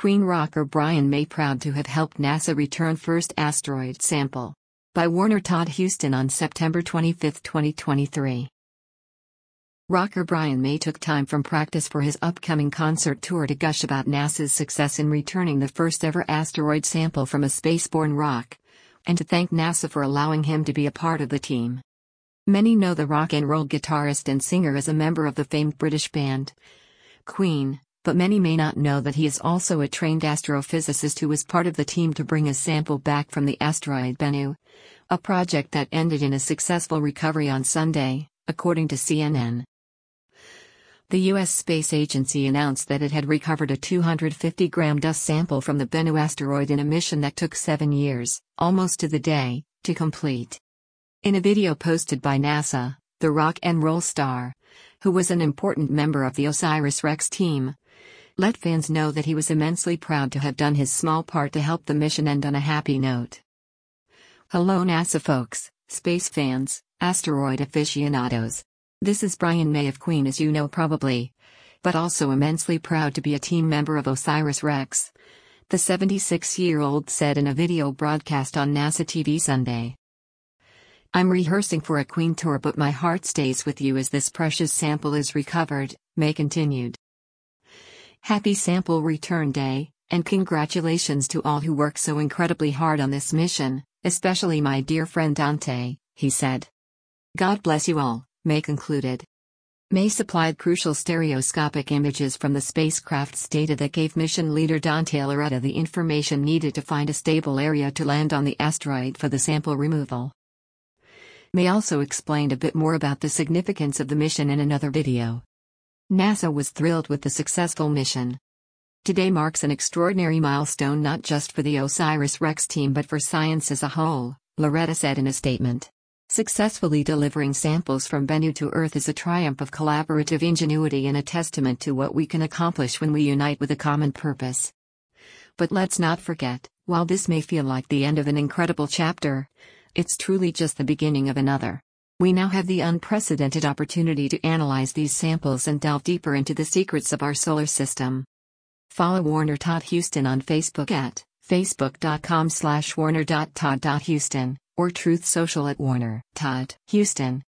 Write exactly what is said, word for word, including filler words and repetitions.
Queen rocker Brian May proud to have helped NASA return first asteroid sample. By Warner Todd Huston on September twenty-fifth, twenty twenty-three. Rocker Brian May took time from practice for his upcoming concert tour to gush about NASA's success in returning the first ever asteroid sample from a spaceborne rock, and to thank NASA for allowing him to be a part of the team. Many know the rock and roll guitarist and singer as a member of the famed British band Queen, but many may not know that he is also a trained astrophysicist who was part of the team to bring a sample back from the asteroid Bennu, a project that ended in a successful recovery on Sunday, according to C N N. The U S Space Agency announced that it had recovered a two hundred fifty gram dust sample from the Bennu asteroid in a mission that took seven years, almost to the day, to complete. In a video posted by NASA, the rock and roll star, who was an important member of the OSIRIS-REx team, let fans know that he was immensely proud to have done his small part to help the mission end on a happy note. Hello NASA folks, space fans, asteroid aficionados. This is Brian May of Queen, as you know probably, but also immensely proud to be a team member of OSIRIS-REx, the seventy-six-year-old said in a video broadcast on NASA T V Sunday. I'm rehearsing for a Queen tour, but my heart stays with you as this precious sample is recovered, May continued. Happy sample return day, and congratulations to all who worked so incredibly hard on this mission, especially my dear friend Dante, he said. God bless you all, May concluded. May supplied crucial stereoscopic images from the spacecraft's data that gave mission leader Dante Lauretta the information needed to find a stable area to land on the asteroid for the sample removal. May also explained a bit more about the significance of the mission in another video. NASA was thrilled with the successful mission. Today marks an extraordinary milestone not just for the OSIRIS-REx team but for science as a whole, Lauretta said in a statement. Successfully delivering samples from Bennu to Earth is a triumph of collaborative ingenuity and a testament to what we can accomplish when we unite with a common purpose. But let's not forget, while this may feel like the end of an incredible chapter, it's truly just the beginning of another. We now have the unprecedented opportunity to analyze these samples and delve deeper into the secrets of our solar system. Follow Warner Todd Huston on Facebook at facebook.com slash warner.todd.huston or Truth Social at Warner Todd Huston.